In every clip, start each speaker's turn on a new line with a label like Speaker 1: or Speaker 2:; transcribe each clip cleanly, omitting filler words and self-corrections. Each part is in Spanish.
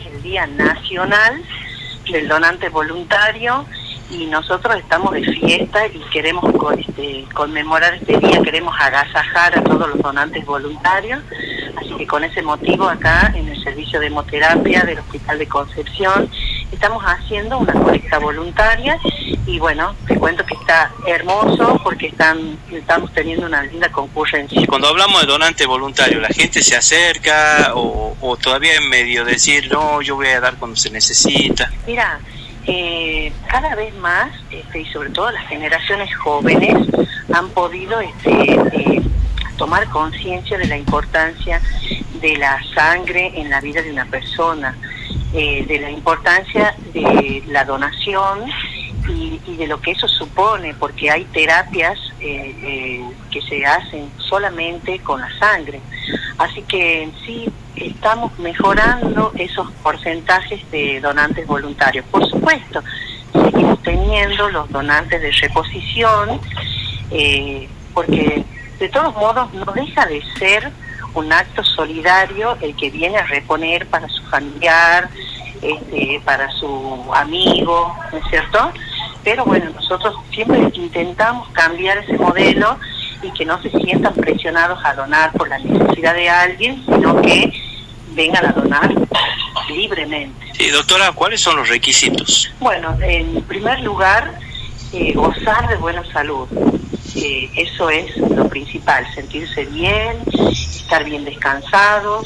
Speaker 1: el Día Nacional del Donante Voluntario, y nosotros estamos de fiesta y queremos conmemorar este día, queremos agasajar a todos los donantes voluntarios, así que con ese motivo acá en el servicio de hemoterapia del Hospital de Concepción estamos haciendo una colecta voluntaria y bueno, te cuento que está hermoso porque estamos teniendo una linda concurrencia.
Speaker 2: Y cuando hablamos de donante voluntario, ¿la gente se acerca o todavía en medio de decir, no, yo voy a dar cuando se necesita?
Speaker 1: Mira, cada vez más, y sobre todo las generaciones jóvenes, han podido tomar conciencia de la importancia de la sangre en la vida de una persona, de la importancia de la donación y de lo que eso supone, porque hay terapias que se hacen solamente con la sangre. Así que sí, estamos mejorando esos porcentajes de donantes voluntarios. Por supuesto, seguimos teniendo los donantes de reposición, porque de todos modos no deja de ser un acto solidario el que viene a reponer para su familiar, para su amigo, ¿no es cierto? Pero bueno, nosotros siempre intentamos cambiar ese modelo y que no se sientan presionados a donar por la necesidad de alguien, sino que vengan a donar libremente.
Speaker 2: Sí, doctora, ¿cuáles son los requisitos?
Speaker 1: Bueno, en primer lugar, gozar de buena salud. Eso es lo principal, sentirse bien, estar bien descansados.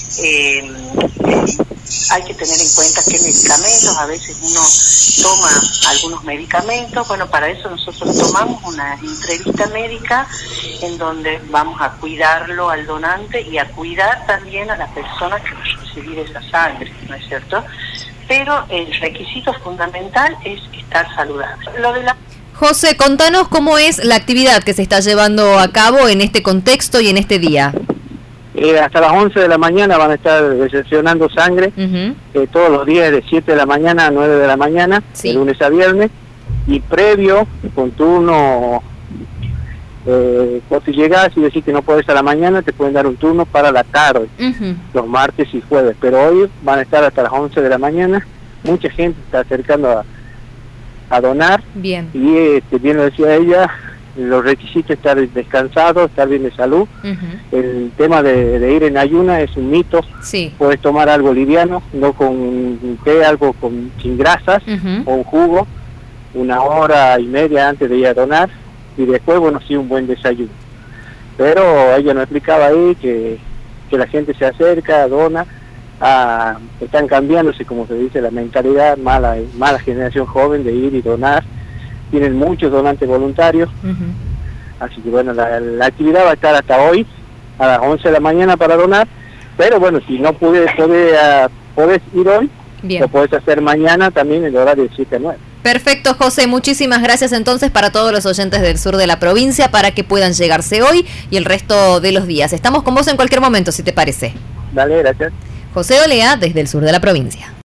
Speaker 1: Hay que tener en cuenta qué medicamentos, a veces uno toma algunos medicamentos. Bueno, para eso nosotros tomamos una entrevista médica en donde vamos a cuidarlo al donante y a cuidar también a la persona que va a recibir esa sangre, ¿no es cierto? Pero el requisito fundamental es estar saludable.
Speaker 3: José, contanos cómo es la actividad que se está llevando a cabo en este contexto y en este día.
Speaker 4: Hasta las 11 de la mañana van a estar recepcionando sangre, todos los días de 7 de la mañana a 9 de la mañana,
Speaker 3: sí,
Speaker 4: de lunes a viernes, y previo, con turno, si llegas y decís que no puedes a la mañana, te pueden dar un turno para la tarde, los martes y jueves, pero hoy van a estar hasta las 11 de la mañana, mucha gente está acercando a donar.
Speaker 3: Bien.
Speaker 4: Y bien lo decía ella, los requisitos: estar descansado, estar bien de salud. El tema de ir en ayuna es un mito.
Speaker 3: Sí.
Speaker 4: Puedes tomar algo liviano, no con té, algo sin grasas, o un jugo, 1 hora y media antes de ir a donar, y después, bueno, sí, un buen desayuno. Pero ella nos explicaba ahí que la gente se acerca, dona. Están cambiándose, como se dice, la mentalidad, mala generación joven de ir y donar. Tienen muchos donantes voluntarios, así que bueno, la actividad va a estar hasta hoy a las 11 de la mañana para donar, pero bueno, si no podés ir hoy, bien, lo podés hacer mañana también en el horario de 7 a 9.
Speaker 3: Perfecto, José, muchísimas gracias entonces para todos los oyentes del sur de la provincia, para que puedan llegarse hoy y el resto de los días. Estamos con vos en cualquier momento, si te parece.
Speaker 4: Dale, gracias.
Speaker 3: José Olea, desde el sur de la provincia.